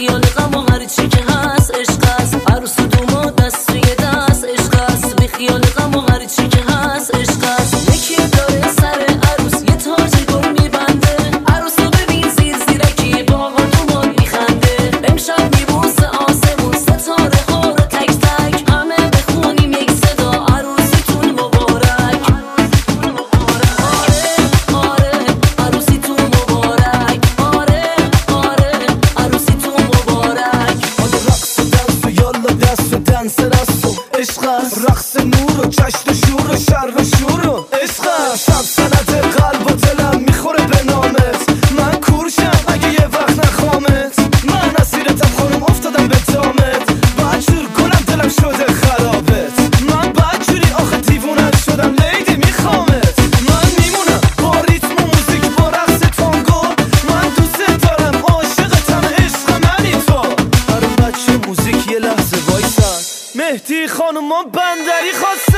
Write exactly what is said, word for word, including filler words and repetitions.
خیال غم و هر چی که هست عشق است. عروس دوما دست توی دست عشق است. بی خیال غم و هر چی که هست عشق است. یکی داره سر عروس یه تاج گل میبنده. عروس رو ببین زیر زیرکی با آقا دوما میخنده. امشب میبوسه آسمون ستاره ها رو تک تک. همه بخونیم یک صدا عروسیتون مبارک. آره آره عروسیتون مبارک. آره آره عروسیتون مبارک. آده رقص و دنس و یالا دست و دنس رست و عشق است. رقص نور و جشن و شور و شر و شور و عشق است. شب سند قلب و دلم میخوره به نامت. من کورشم اگه یه وقت نخوامت. من اسیرتم خانم افتادم به دامت. بدجور گلم دلم شده خرابت. من بدجوری آخه دیوونت شدم لیدی میخوامت. من میمونم با ریتم و موزیک با رقص تانگو. من دوست دارم عاشقتم عشق منی تو. برام بچه موزیک یه لحظه وایسن. مهدی خانوما بندری خواستن.